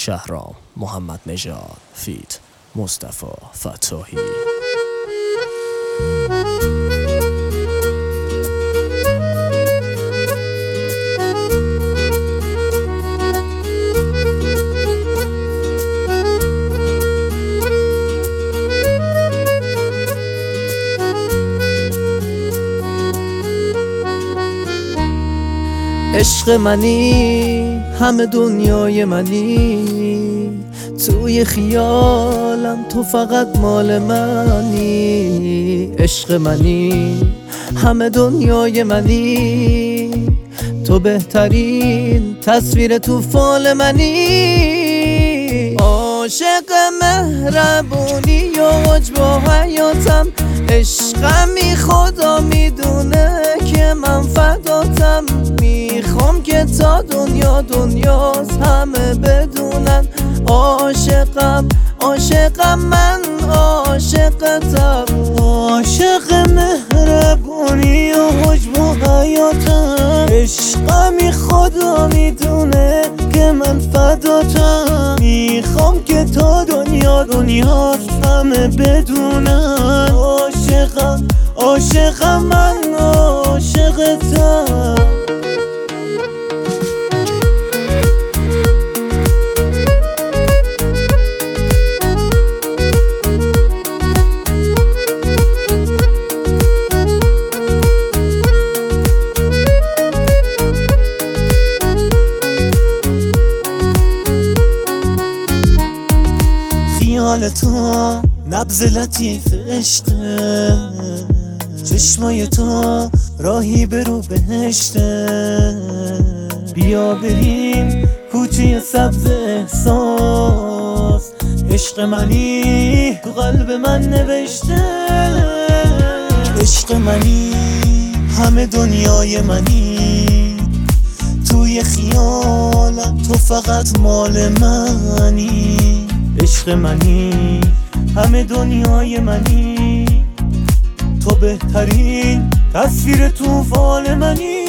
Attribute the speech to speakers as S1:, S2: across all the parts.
S1: شهرام محمد نژاد فیت مصطفی فتاحی.
S2: عشق منی، همه دنیای منی، توی خیالم تو فقط مال منی. عشق منی، همه دنیای منی، تو بهترین تصویر تو فال منی. عاشق مهربونی و عجب و حیاتم، عشقمی خدا میدونه که من فداتم. میخوام که تا دنیاست همه بدونن عاشقم، عاشقم من عاشقتم. عاشق مهربونی و حجم و حیاتم، عشقمی خدا میدونه که من فداتم. میخوام که تا دنیاست همه بدونن عاشقم، عاشقم من عاشقتم. خیال تو نبض لطیف عشقه، چشمای تو راهی برو بهشته. بیا بریم کوچه سبز احساس، عشق منی تو قلب من نوشته. عشق منی، همه دنیای منی، توی خیالم تو فقط مال منی. عشق منی، همه دنیای منی، تو بهترین تصویر تو فال منی.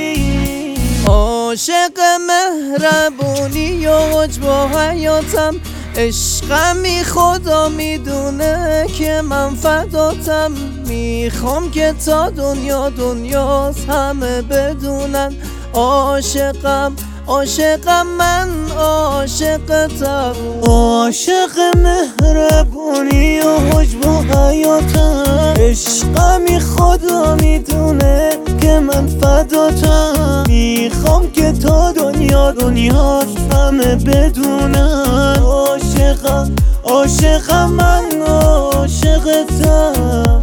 S2: عاشق مهربونی و عجب و حیاتم، عشقمی خدا میدونه که من فداتم. میخوام که تا دنیاست همه بدونن عاشقم، عاشقم من عاشقتم. عاشق مهربونی و حجم و حیاتم، عشقمی خدا میدونه که من فداتم. میخوام که تا دنیاست همه بدونن عاشقم، عاشقم من عاشقتم.